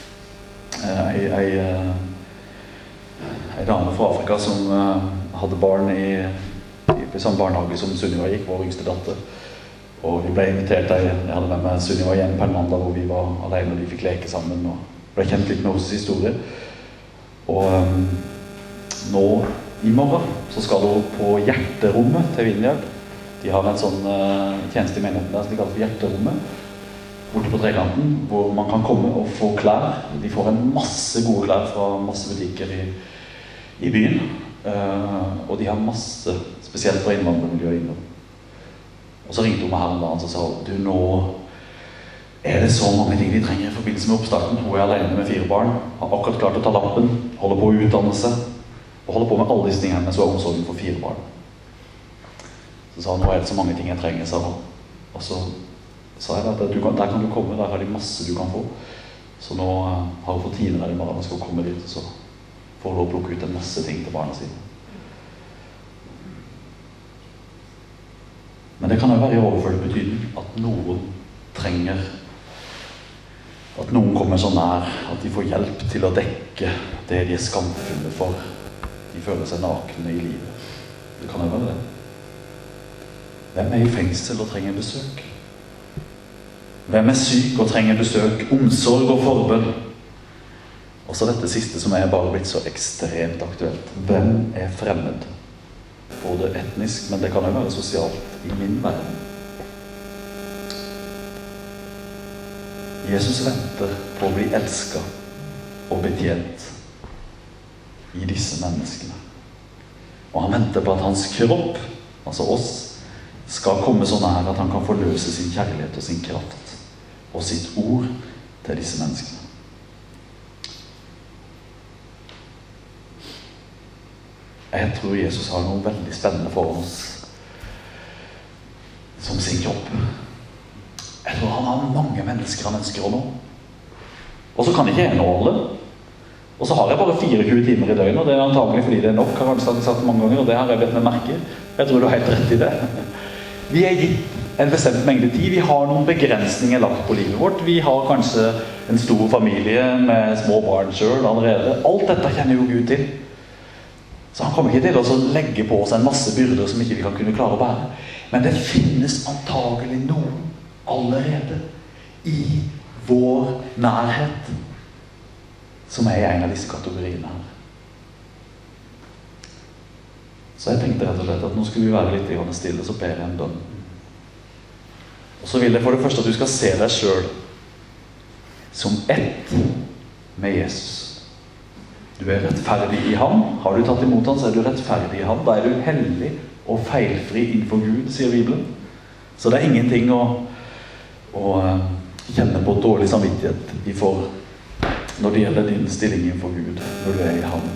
En dame fra Afrika som hadde barn i samme barnehage som Sunniva gikk, vår yngste datter. Og vi ble invitert der, jeg hadde med meg Sunniva igjen på en mandag hvor vi var alene og de fikk leke sammen og ble kjent litt med hennes historie. Og nå i morgen så skal hun på hjerterommet til Vinjard. De har en sånn tjeneste i menigheten der som de kaller for hjerterommet, borte på trekanten, hvor man kan komme og få klær. De får en masse gode klær fra masse butikker i byen, og de har masse, spesielt fra innvandrermiljøet i England. Og så ringte hun meg her en dag og så sa hun, du, nå, i morgen så skal vi på hjerterommet til Vinjard. De har en sånn tjeneste i menigheten der som de kaller for hjerterommet, hvor man kan komme og få klær. De får en masse gode klær fra masse butikker i byen, og de har masse, spesielt fra innvandrermiljøet i England. Og så ringte hun meg her en dag og så sa hun, du, nå det så mange ting de trenger i forbindelse med oppstarten. Hun alene med 4 barn, har akkurat klart å ta lappen, holder på å utdanne seg, og holder på med alle disse tingene, mens hun har omsorgen for 4 barn. Så sa hun, nå det så mange ting jeg trenger, sa hun. Og så sa jeg at der kan du komme, der har de masse du kan få. Så nå har hun fått time der i morgen og skal komme dit, så får hun lov å plukke ut en masse ting til barna sine. Men det kan jo være i overført betydning at noen trenger, at noen kommer så nær at de får hjelp til å dekke det de skamfulle for. De føler seg nakne i livet. Det kan jo være det. Hvem i fengsel og trenger besøk? Hvem syk og trenger besøk? Omsorg og forbønn. Og så dette siste som bare blitt så ekstremt aktuelt. Hvem fremmed? Både etnisk, men det kan jo være sosialt i min verden. Jesus venter på å bli elsket og betjent i disse menneskene. Og han venter på at hans kropp, altså oss, skal komme så nær at han kan forløse sin kjærlighet og sin kraft og sitt ord til disse menneskene. Jeg tror Jesus har noe veldig spennende for oss som sin kropp. Jeg tror han har mange mennesker han ønsker å nå. Og så kan ikke jeg nå alle. Og så har jeg bare 24 timer i døgnet, og det antagelig fordi det nok, har jeg sagt mange ganger, og det har jeg bedt meg merke. Jeg tror du har helt rett i det. Vi gitt en bestemt mengde tid. Vi har noen begrensninger lagt på livet vårt. Vi har kanskje en stor familie med små barn selv allerede. Alt dette kjenner jo Gud til. Så han kommer ikke til å legge på oss en masse byrder som ikke vi kan kunne klare å bære. Men det finnes antagelig noen allerede i vår nærhet som i en av disse kategoriene her. Så jeg tenkte rett og slett at nå skulle vi være litt stille, så ber jeg en bønn. Og så vil jeg for det første at du skal se deg selv som ett med Jesus. Du rettferdig i ham. Har du tatt imot ham, så du rettferdig i ham. Da du hellig og feilfri innenfor Gud, sier Bibelen. Så det ingenting å kjenne på dårlig samvittighet når det gjelder din stilling innenfor Gud, når du i ham.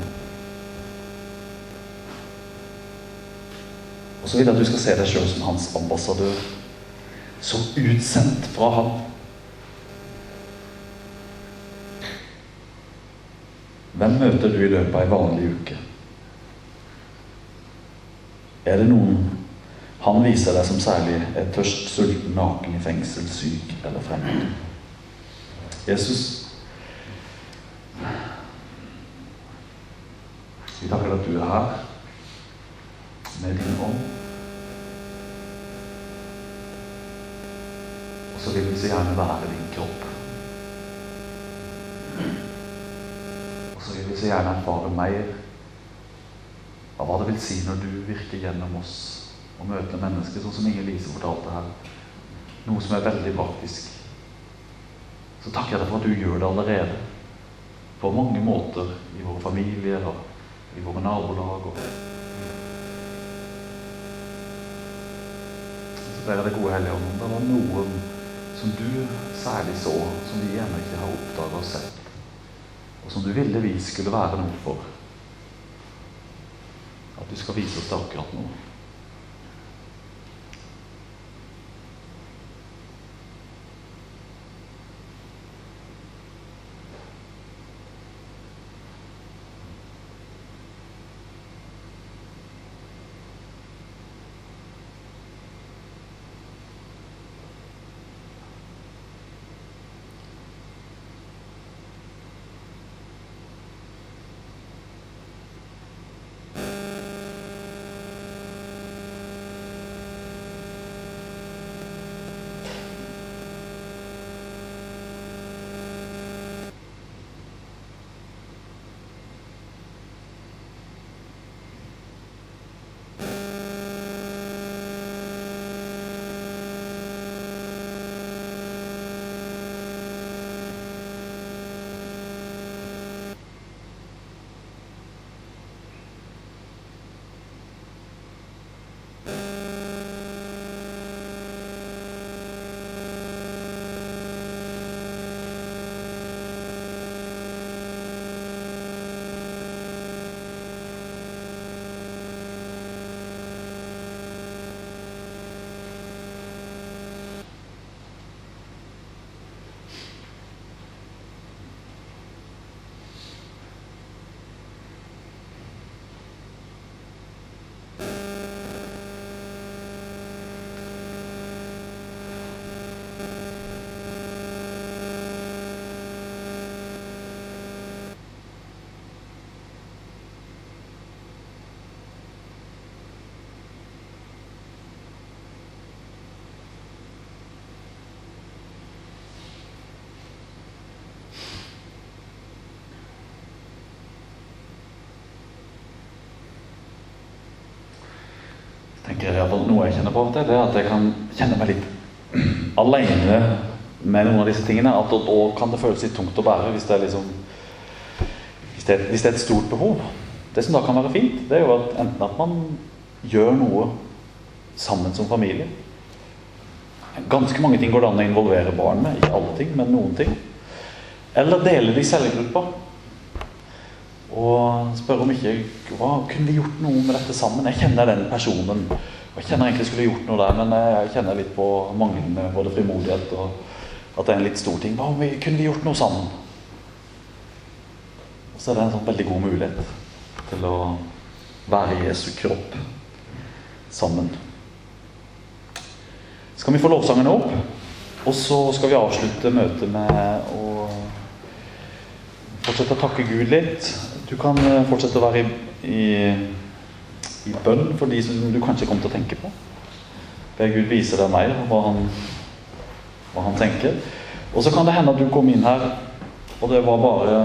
Og så vil jeg at du skal se deg selv som hans ambassadør, som utsendt fra ham. Hvem møter du i løpet av en vanlig uke? Det noen han viser deg som særlig tørst, sulten, naken i fengsel, syk eller fremmed? Jesus, vi takker at du her med din ånd. Og så vil vi så gjerne være din kropp. Og så vil vi så gjerne erfare mer av hva det vil si når du virker gjennom oss og møter mennesker, sånn som Inger-Lise fortalte her. Noe som veldig praktisk. Så takker jeg deg for at du gjør det allerede. På mange måter i våre familier og i våre nabolag. Så ber jeg deg, gode Hellige Ånd, om det var noen som du særlig så, som vi ennå ikke har oppdaget og sett, og som du ville vi skulle være noe for. At du skal vise oss det akkurat nå. tenker i hvert fall noe jeg kjenner på det er at jeg kan kjenne meg litt alene med noen av disse tingene, at da kan det føles litt tungt å bære hvis det er liksom, hvis det er et stort behov. Det som da kan være fint, det er jo at enten at man gjør noe sammen som familie. Ganske mange ting går det an å involvere barn med, ikke alle ting, men noen ting. Eller dele det i cellegrupper. Og spørre om ikke, kunne vi gjort noe med dette sammen? Jeg kjenner den personen, og jeg kjenner egentlig skulle gjort noe der, men jeg kjenner litt på manglende både frimodighet og at det er en litt stor ting. Kunne vi gjort noe sammen? Og så er det en sånn veldig god mulighet til å være i Jesu kropp sammen. Skal vi få lovsangene opp, og så skal vi avslutte møtet med å fortsette å takke Gud litt. Du kan fortsette å være i bønn for de som du kanskje kommer til å tenke på. Be Gud vise deg mer hva han tenker. Og så kan det hende at du kom inn her, og det var bare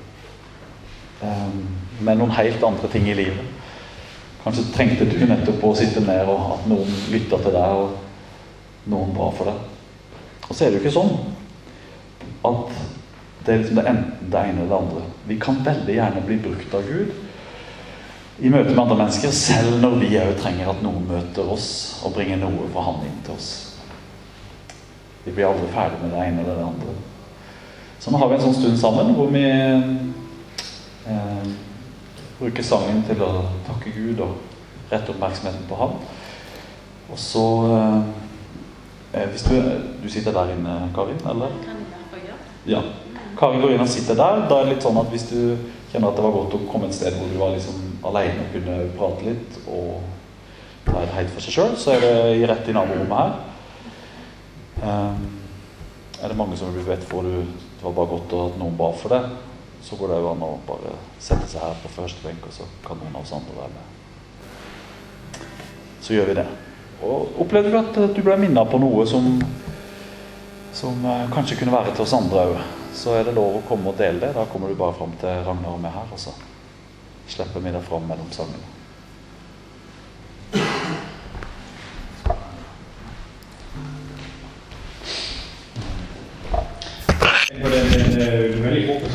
med noen helt andre ting i livet. Kanskje trengte du nettopp å sitte ned, og at noen lyttet til deg, og noen ba for deg. Og så er det jo ikke sånn at det er liksom enten det ene eller det andre. Vi kan veldig gjerne bli brukt av Gud i møte med andre mennesker, selv når vi også trenger at noen møter oss og bringer noe fra han inn til oss. Vi blir aldri ferdig med det ene eller det andre. Så nå har vi en sånn stund sammen hvor vi bruker sangen til å takke Gud og rette oppmerksomheten på ham. Og så hvis du sitter der inne, Karin, eller? Kan jeg derfor gjøre? Ja. Karin går inn og sitter der. Da er det litt sånn at hvis du kjenner at det var godt å komme et sted hvor du var liksom alene og kunne prate litt og ta det helt for seg selv, så er det rett i naborommet her. Er det mange som vet hvor det var bare godt at noen ba for det, så går det jo an å bare sette seg her på første benk, og så kan noen av oss andre være med. Så gjør vi det. Og opplevde du at du ble minnet på noe som kanskje kunne være til oss andre også, så er det lov å komme og dele det. Da kommer du bare frem til Ragnar og meg her, og så slipper vi det frem mellom sangene. Det er veldig